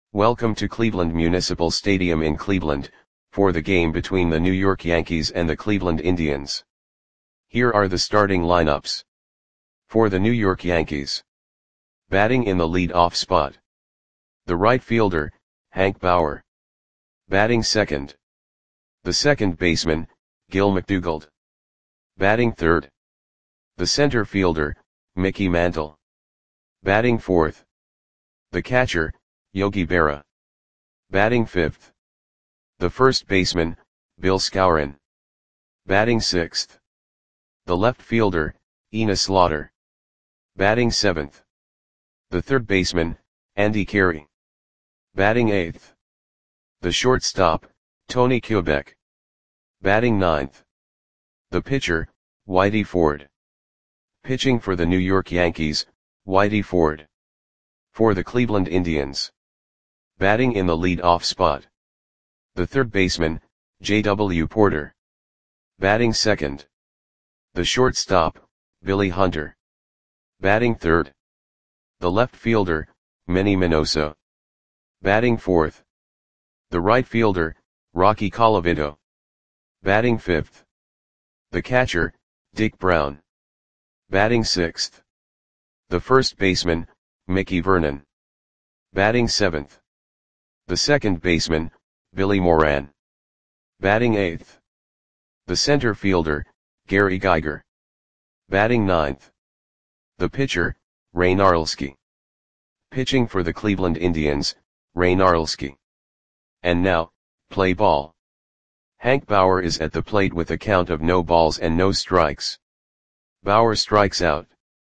Welcome to Cleveland Municipal Stadium in Cleveland, for the game between the New York Yankees and the Cleveland Indians. Here are the starting lineups. For the New York Yankees. Batting in the lead-off spot. The right fielder, Hank Bauer. Batting second. The second baseman, Gil McDougald. Batting third. The center fielder, Mickey Mantle. Batting fourth. The catcher, Yogi Berra. Batting fifth. The first baseman, Bill Skowron. Batting sixth. The left fielder, Enos Slaughter. Batting seventh. The third baseman, Andy Carey. Batting eighth. The shortstop, Tony Kubek. Batting ninth. The pitcher, Whitey Ford. Pitching for the New York Yankees, Whitey Ford. For the Cleveland Indians. Batting in the lead-off spot. The third baseman, J.W. Porter. Batting second. The shortstop, Billy Hunter. Batting third. The left fielder, Manny Minoso. Batting fourth. The right fielder, Rocky Colavito. Batting fifth. The catcher, Dick Brown. Batting sixth. The first baseman, Mickey Vernon. Batting seventh. The second baseman, Billy Moran. Batting eighth. The center fielder, Gary Geiger. Batting ninth. The pitcher, Ray Narleski. Pitching for the Cleveland Indians, Ray Narleski. And now, play ball. Hank Bauer is at the plate with a count of no balls and no strikes. Bauer strikes out.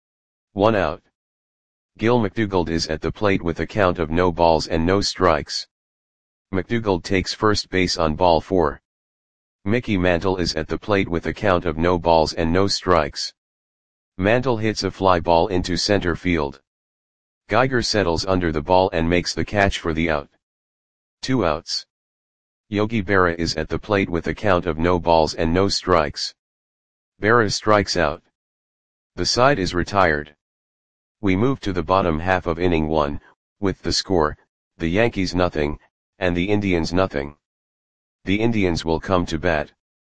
1 out. Gil McDougald is at the plate with a count of no balls and no strikes. McDougald takes first base on ball 4. Mickey Mantle is at the plate with a count of no balls and no strikes. Mantle hits a fly ball into center field. Geiger settles under the ball and makes the catch for the out. 2 outs. Yogi Berra is at the plate with a count of no balls and no strikes. Berra strikes out. The side is retired. We move to the bottom half of inning 1, with the score, the Yankees nothing, and the Indians nothing. The Indians will come to bat.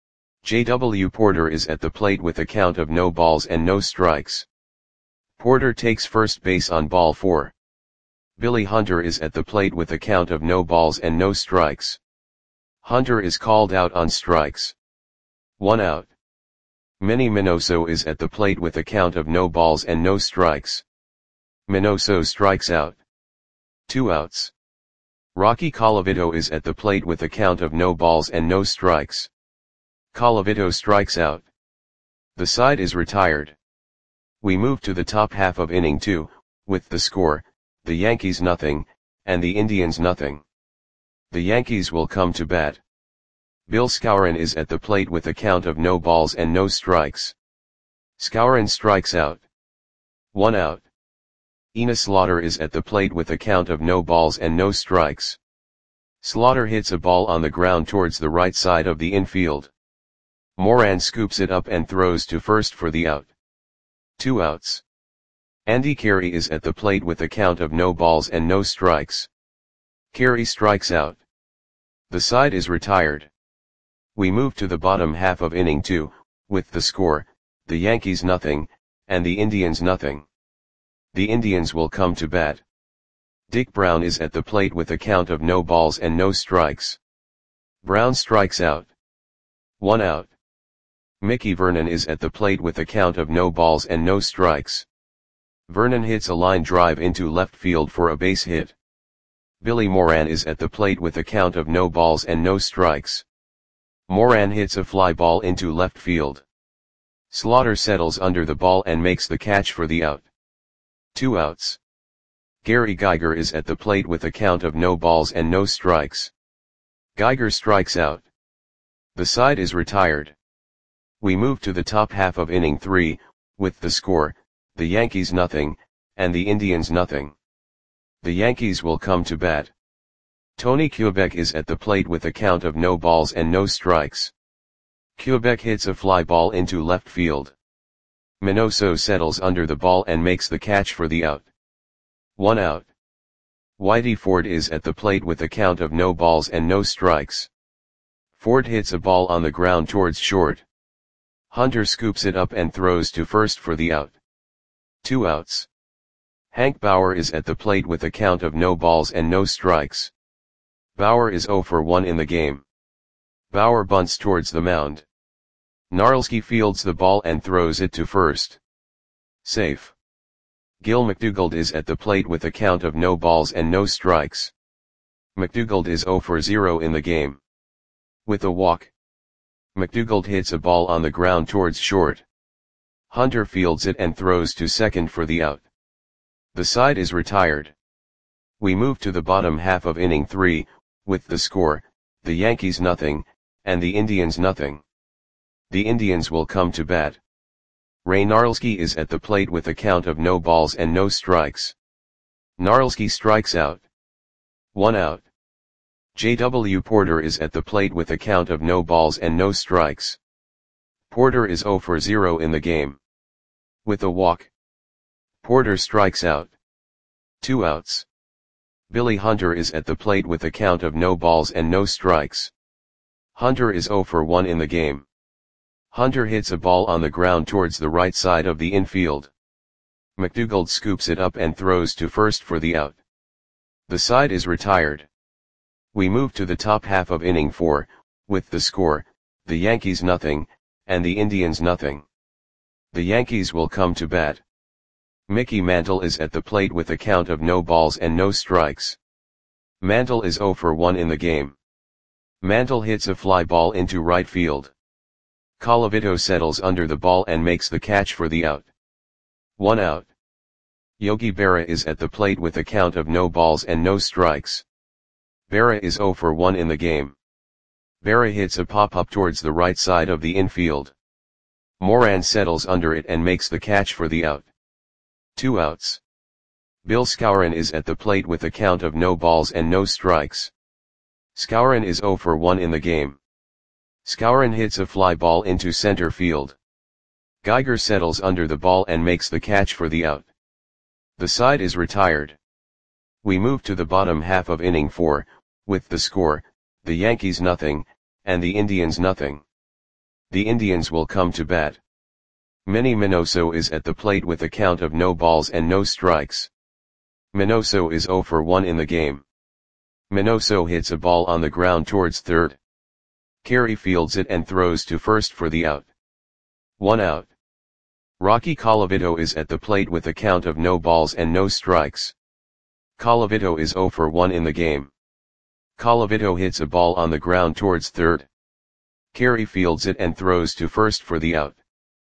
J.W. Porter is at the plate with a count of no balls and no strikes. Porter takes first base on ball 4. Billy Hunter is at the plate with a count of no balls and no strikes. Hunter is called out on strikes. 1 out. Manny Minoso is at the plate with a count of no balls and no strikes. Minoso strikes out. 2 outs. Rocky Colavito is at the plate with a count of no balls and no strikes. Colavito strikes out. The side is retired. We move to the top half of inning 2, with the score, the Yankees nothing, and the Indians nothing. The Yankees will come to bat. Bill Skowron is at the plate with a count of no balls and no strikes. Skowron strikes out. 1 out. Enos Slaughter is at the plate with a count of no balls and no strikes. Slaughter hits a ball on the ground towards the right side of the infield. Moran scoops it up and throws to first for the out. 2 outs. Andy Carey is at the plate with a count of no balls and no strikes. Carey strikes out. The side is retired. We move to the bottom half of inning 2, with the score, the Yankees nothing, and the Indians nothing. The Indians will come to bat. Dick Brown is at the plate with a count of no balls and no strikes. Brown strikes out. 1 out. Mickey Vernon is at the plate with a count of no balls and no strikes. Vernon hits a line drive into left field for a base hit. Billy Moran is at the plate with a count of no balls and no strikes. Moran hits a fly ball into left field. Slaughter settles under the ball and makes the catch for the out. 2 outs. Gary Geiger is at the plate with a count of no balls and no strikes. Geiger strikes out. The side is retired. We move to the top half of inning 3, with the score, the Yankees nothing, and the Indians nothing. The Yankees will come to bat. Tony Kubek is at the plate with a count of no balls and no strikes. Kubek hits a fly ball into left field. Minoso settles under the ball and makes the catch for the out. 1 out. Whitey Ford is at the plate with a count of no balls and no strikes. Ford hits a ball on the ground towards short. Hunter scoops it up and throws to first for the out. 2 outs. Hank Bauer is at the plate with a count of no balls and no strikes. Bauer is 0 for 1 in the game. Bauer bunts towards the mound. Gnarlski fields the ball and throws it to first. Safe. Gil McDougald is at the plate with a count of no balls and no strikes. McDougald is 0 for 0 in the game. With a walk, McDougald hits a ball on the ground towards short. Hunter fields it and throws to second for the out. The side is retired. We move to the bottom half of inning 3, with the score, the Yankees nothing, and the Indians nothing. The Indians will come to bat. Ray Gnarlski is at the plate with a count of no balls and no strikes. Gnarlski strikes out. 1 out. J.W. Porter is at the plate with a count of no balls and no strikes. Porter is 0 for 0 in the game. With a walk, Porter strikes out. 2 outs. Billy Hunter is at the plate with a count of no balls and no strikes. Hunter is 0 for 1 in the game. Hunter hits a ball on the ground towards the right side of the infield. McDougald scoops it up and throws to first for the out. The side is retired. We move to the top half of inning 4, with the score, the Yankees nothing, and the Indians nothing. The Yankees will come to bat. Mickey Mantle is at the plate with a count of no balls and no strikes. Mantle is 0 for 1 in the game. Mantle hits a fly ball into right field. Colavito settles under the ball and makes the catch for the out. 1 out. Yogi Berra is at the plate with a count of no balls and no strikes. Berra is 0 for 1 in the game. Berra hits a pop-up towards the right side of the infield. Moran settles under it and makes the catch for the out. 2 outs. Bill Skowron is at the plate with a count of no balls and no strikes. Skowron is 0 for 1 in the game. Skowron hits a fly ball into center field. Geiger settles under the ball and makes the catch for the out. The side is retired. We move to the bottom half of inning 4, with the score, the Yankees nothing, and the Indians nothing. The Indians will come to bat. Manny Minoso is at the plate with a count of no balls and no strikes. Minoso is 0 for 1 in the game. Minoso hits a ball on the ground towards third. Carey fields it and throws to first for the out. 1 out. Rocky Colavito is at the plate with a count of no balls and no strikes. Colavito is 0 for 1 in the game. Colavito hits a ball on the ground towards third. Carey fields it and throws to first for the out.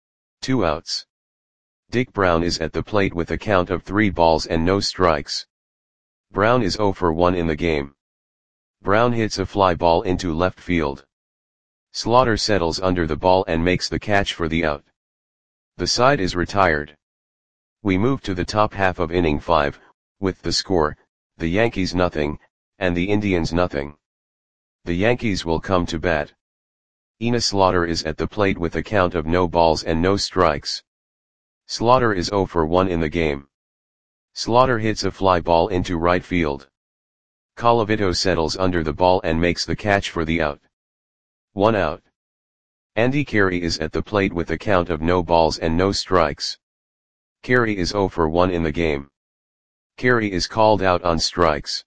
2 outs. Dick Brown is at the plate with a count of 3 balls and no strikes. Brown is 0 for 1 in the game. Brown hits a fly ball into left field. Slaughter settles under the ball and makes the catch for the out. The side is retired. We move to the top half of inning 5, with the score, the Yankees nothing, and the Indians nothing. The Yankees will come to bat. Enos Slaughter is at the plate with a count of no balls and no strikes. Slaughter is 0 for 1 in the game. Slaughter hits a fly ball into right field. Colavito settles under the ball and makes the catch for the out. 1 out. Andy Carey is at the plate with a count of no balls and no strikes. Carey is 0 for 1 in the game. Carey is called out on strikes.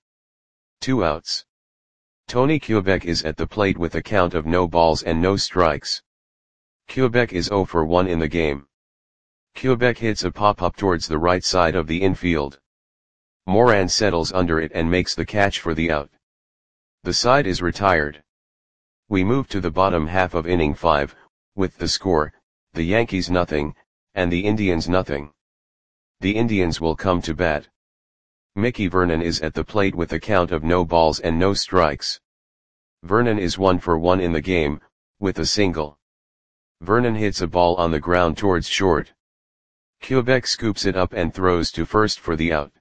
2 outs. Tony Kubek is at the plate with a count of no balls and no strikes. Kubek is 0 for 1 in the game. Kubek hits a pop-up towards the right side of the infield. Moran settles under it and makes the catch for the out. The side is retired. We move to the bottom half of inning 5, with the score, the Yankees nothing, and the Indians nothing. The Indians will come to bat. Mickey Vernon is at the plate with a count of no balls and no strikes. Vernon is 1 for 1 in the game, with a single. Vernon hits a ball on the ground towards short. Kubek scoops it up and throws to first for the out.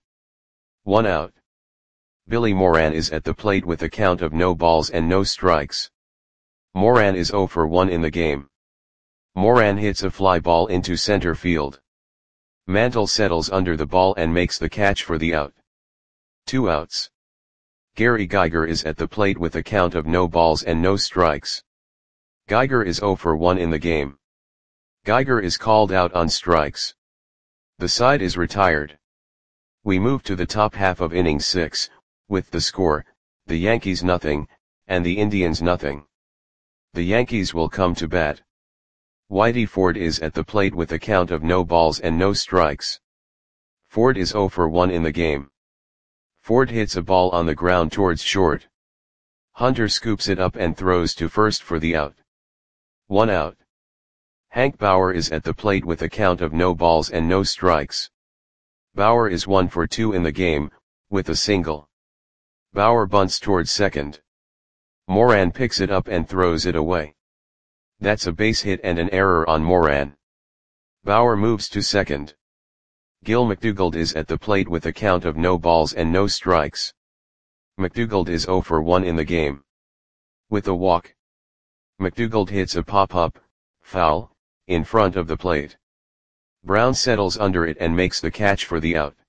1 out. Billy Moran is at the plate with a count of no balls and no strikes. Moran is 0 for 1 in the game. Moran hits a fly ball into center field. Mantle settles under the ball and makes the catch for the out. 2 outs. Gary Geiger is at the plate with a count of no balls and no strikes. Geiger is 0 for 1 in the game. Geiger is called out on strikes. The side is retired. We move to the top half of inning 6, with the score, the Yankees nothing, and the Indians nothing. The Yankees will come to bat. Whitey Ford is at the plate with a count of no balls and no strikes. Ford is 0 for 1 in the game. Ford hits a ball on the ground towards short. Hunter scoops it up and throws to first for the out. 1 out. Hank Bauer is at the plate with a count of no balls and no strikes. Bauer is 1 for 2 in the game, with a single. Bauer bunts towards second. Moran picks it up and throws it away. That's a base hit and an error on Moran. Bauer moves to second. Gil McDougald is at the plate with a count of no balls and no strikes. McDougald is 0 for 1 in the game. With a walk. McDougald hits a pop-up, foul, in front of the plate. Brown settles under it and makes the catch for the out.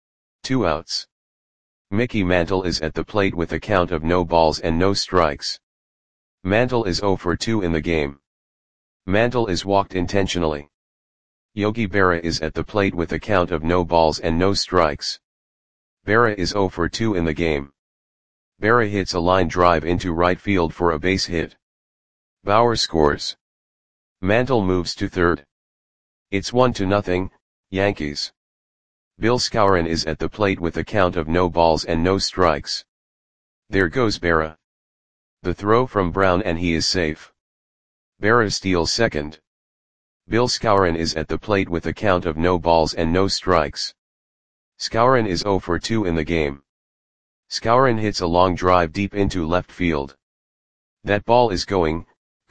2 outs. Mickey Mantle is at the plate with a count of no balls and no strikes. Mantle is 0 for 2 in the game. Mantle is walked intentionally. Yogi Berra is at the plate with a count of no balls and no strikes. Berra is 0 for 2 in the game. Berra hits a line drive into right field for a base hit. Bauer scores. Mantle moves to third. It's 1-0, Yankees. Bill Skowron is at the plate with a count of no balls and no strikes. There goes Berra. The throw from Brown and he is safe. Berra steals second. Bill Skowron is at the plate with a count of no balls and no strikes. Skowron is 0 for 2 in the game. Skowron hits a long drive deep into left field. That ball is gone.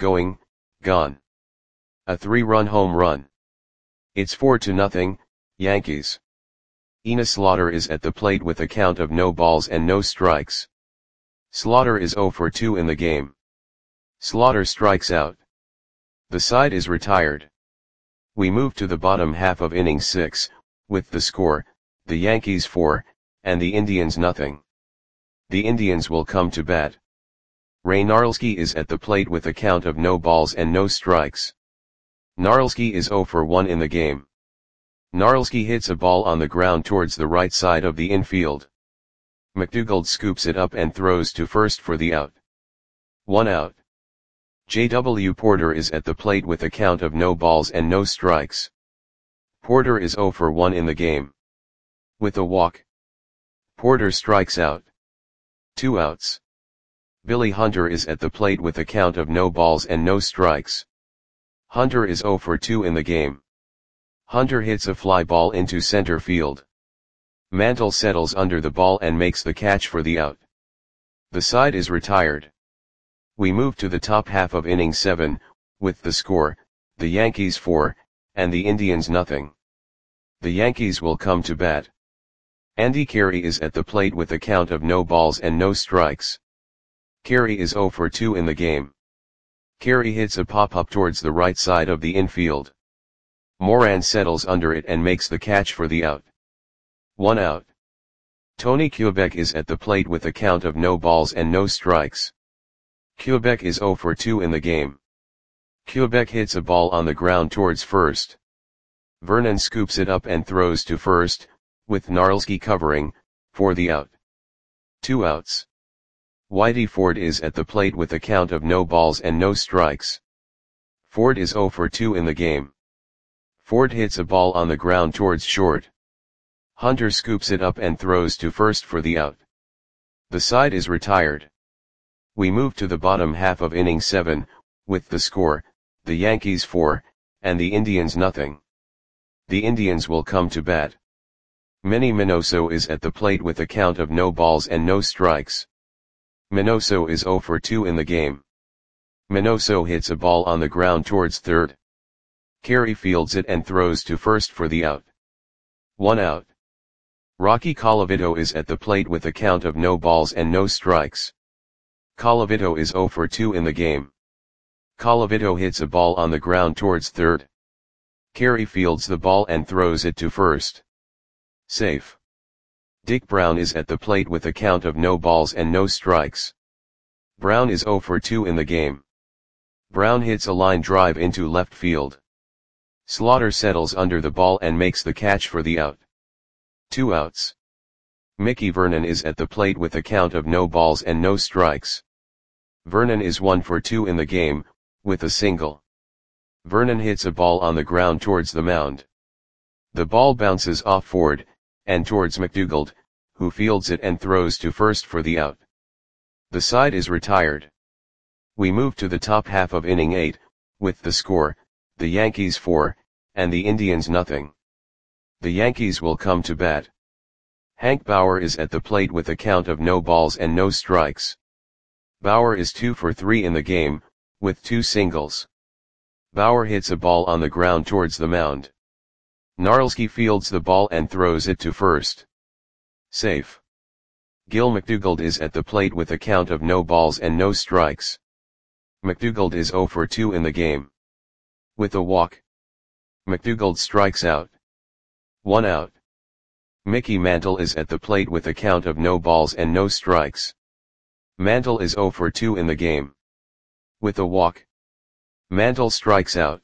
A 3-run home run. It's 4-0, Yankees. Enos Slaughter is at the plate with a count of no balls and no strikes. Slaughter is 0 for 2 in the game. Slaughter strikes out. The side is retired. We move to the bottom half of inning 6, with the score, the Yankees 4, and the Indians nothing. The Indians will come to bat. Ray Narlski is at the plate with a count of no balls and no strikes. Narlski is 0 for 1 in the game. Narlski hits a ball on the ground towards the right side of the infield. McDougald scoops it up and throws to first for the out. 1 out. J.W. Porter is at the plate with a count of no balls and no strikes. Porter is 0 for 1 in the game. With a walk. Porter strikes out. 2 outs. Billy Hunter is at the plate with a count of no balls and no strikes. Hunter is 0 for 2 in the game. Hunter hits a fly ball into center field. Mantle settles under the ball and makes the catch for the out. The side is retired. We move to the top half of inning 7, with the score, the Yankees 4, and the Indians nothing. The Yankees will come to bat. Andy Carey is at the plate with a count of no balls and no strikes. Carey is 0 for 2 in the game. Carey hits a pop-up towards the right side of the infield. Moran settles under it and makes the catch for the out. 1 out. Tony Kubek is at the plate with a count of no balls and no strikes. Kubek is 0 for 2 in the game. Kubek hits a ball on the ground towards first. Vernon scoops it up and throws to first, with Narlski covering, for the out. 2 outs. Whitey Ford is at the plate with a count of no balls and no strikes. Ford is 0 for 2 in the game. Ford hits a ball on the ground towards short. Hunter scoops it up and throws to first for the out. The side is retired. We move to the bottom half of inning 7, with the score, the Yankees 4, and the Indians nothing. The Indians will come to bat. Manny Minoso is at the plate with a count of no balls and no strikes. Minoso is 0 for 2 in the game. Minoso hits a ball on the ground towards third. Carey fields it and throws to first for the out. 1 out. Rocky Colavito is at the plate with a count of no balls and no strikes. Colavito is 0 for 2 in the game. Colavito hits a ball on the ground towards third. Carey fields the ball and throws it to first. Safe. Dick Brown is at the plate with a count of no balls and no strikes. Brown is 0 for 2 in the game. Brown hits a line drive into left field. Slaughter settles under the ball and makes the catch for the out. 2 outs. Mickey Vernon is at the plate with a count of no balls and no strikes. Vernon is 1 for 2 in the game, with a single. Vernon hits a ball on the ground towards the mound. The ball bounces off Ford, and towards McDougald, who fields it and throws to first for the out. The side is retired. We move to the top half of inning 8, with the score, the Yankees 4, and the Indians nothing. The Yankees will come to bat. Hank Bauer is at the plate with a count of no balls and no strikes. Bauer is 2 for 3 in the game, with 2 singles. Bauer hits a ball on the ground towards the mound. Gnarlski fields the ball and throws it to first. Safe. Gil McDougald is at the plate with a count of no balls and no strikes. McDougald is 0 for 2 in the game. With a walk. McDougald strikes out. 1 out. Mickey Mantle is at the plate with a count of no balls and no strikes. Mantle is 0 for 2 in the game. With a walk. Mantle strikes out.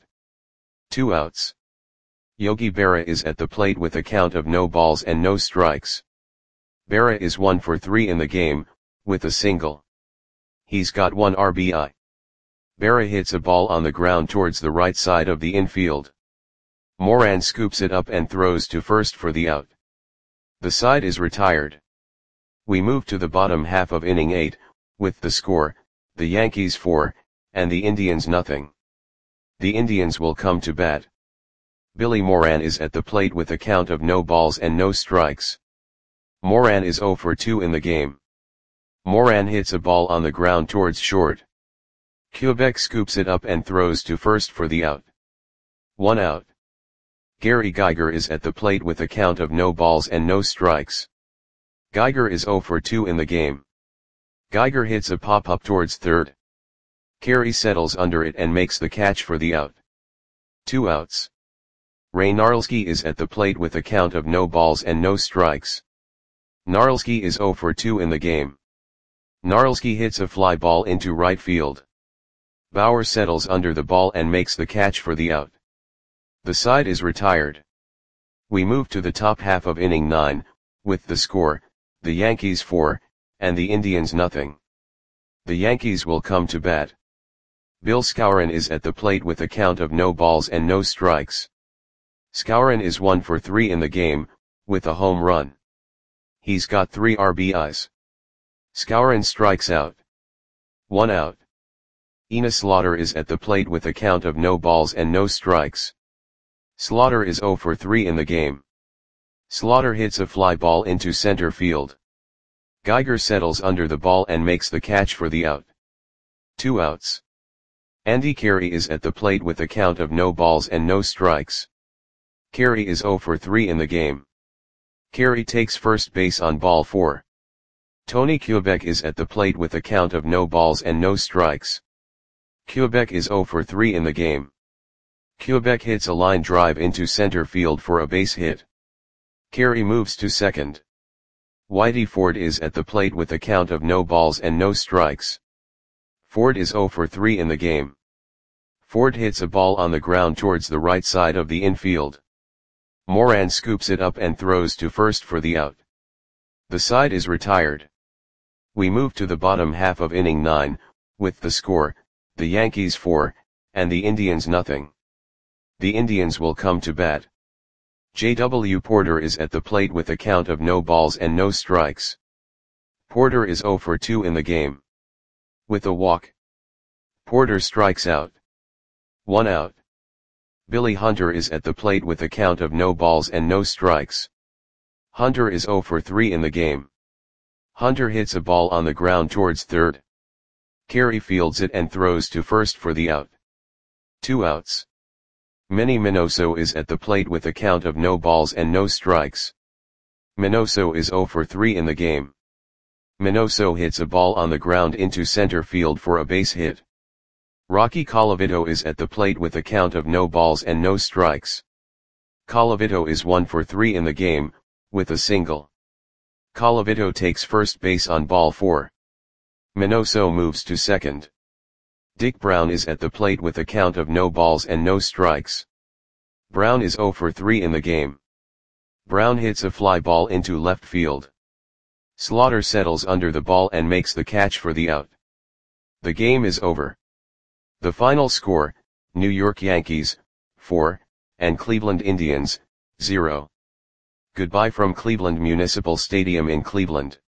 2 outs. Yogi Berra is at the plate with a count of no balls and no strikes. Berra is 1 for 3 in the game, with a single. He's got 1 RBI. Berra hits a ball on the ground towards the right side of the infield. Moran scoops it up and throws to first for the out. The side is retired. We move to the bottom half of inning 8, with the score, the Yankees 4, and the Indians nothing. The Indians will come to bat. Billy Moran is at the plate with a count of no balls and no strikes. Moran is 0 for 2 in the game. Moran hits a ball on the ground towards short. Quebec scoops it up and throws to first for the out. 1 out. Gary Geiger is at the plate with a count of no balls and no strikes. Geiger is 0 for 2 in the game. Geiger hits a pop-up towards third. Carey settles under it and makes the catch for the out. 2 outs. Ray Gnarlski is at the plate with a count of no balls and no strikes. Gnarlski is 0 for 2 in the game. Gnarlski hits a fly ball into right field. Bauer settles under the ball and makes the catch for the out. The side is retired. We move to the top half of inning 9, with the score, the Yankees 4, and the Indians nothing. The Yankees will come to bat. Bill Skowron is at the plate with a count of no balls and no strikes. Skowron is 1 for 3 in the game, with a home run. He's got 3 RBIs. Skowron strikes out. 1 out. Enos Slaughter is at the plate with a count of no balls and no strikes. Slaughter is 0 for 3 in the game. Slaughter hits a fly ball into center field. Geiger settles under the ball and makes the catch for the out. 2 outs. Andy Carey is at the plate with a count of no balls and no strikes. Carey is 0 for 3 in the game. Carey takes first base on ball 4. Tony Quebec is at the plate with a count of no balls and no strikes. Quebec is 0 for 3 in the game. Quebec hits a line drive into center field for a base hit. Carey moves to second. Whitey Ford is at the plate with a count of no balls and no strikes. Ford is 0 for 3 in the game. Ford hits a ball on the ground towards the right side of the infield. Moran scoops it up and throws to first for the out. The side is retired. We move to the bottom half of inning 9, with the score, the Yankees 4, and the Indians nothing. The Indians will come to bat. J.W. Porter is at the plate with a count of no balls and no strikes. Porter is 0 for 2 in the game. With a walk. Porter strikes out. 1 out. Billy Hunter is at the plate with a count of no balls and no strikes. Hunter is 0 for 3 in the game. Hunter hits a ball on the ground towards third. Carey fields it and throws to first for the out. 2 outs. Manny Minoso is at the plate with a count of no balls and no strikes. Minoso is 0 for 3 in the game. Minoso hits a ball on the ground into center field for a base hit. Rocky Colavito is at the plate with a count of no balls and no strikes. Colavito is 1 for 3 in the game, with a single. Colavito takes first base on ball 4. Minoso moves to second. Dick Brown is at the plate with a count of no balls and no strikes. Brown is 0 for 3 in the game. Brown hits a fly ball into left field. Slaughter settles under the ball and makes the catch for the out. The game is over. The final score, New York Yankees, 4, and Cleveland Indians, 0. Goodbye from Cleveland Municipal Stadium in Cleveland.